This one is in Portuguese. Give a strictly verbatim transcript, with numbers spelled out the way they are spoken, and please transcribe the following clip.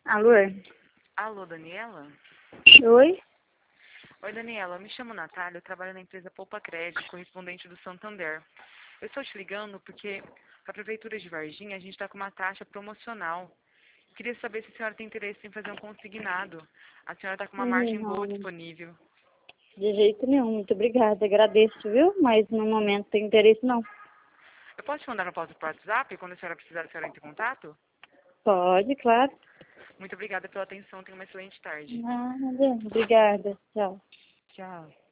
Alô? Alô, Daniela? Oi? Oi, Daniela. Eu me chamo Natália, eu trabalho na empresa Poupa Crédito, correspondente do Santander. Eu estou te ligando porque a Prefeitura de Varginha, a gente está com uma taxa promocional. Queria saber se a senhora tem interesse em fazer um consignado. A senhora está com uma margem boa Não, disponível. de jeito nenhum. Muito obrigada. Agradeço, viu? Mas no momento não tem interesse, não. Eu posso te mandar uma foto por WhatsApp quando a senhora precisar, a senhora entre em contato? Pode, claro. Muito obrigada pela atenção. Tenha uma excelente tarde. Nada. Obrigada. Tchau. Tchau.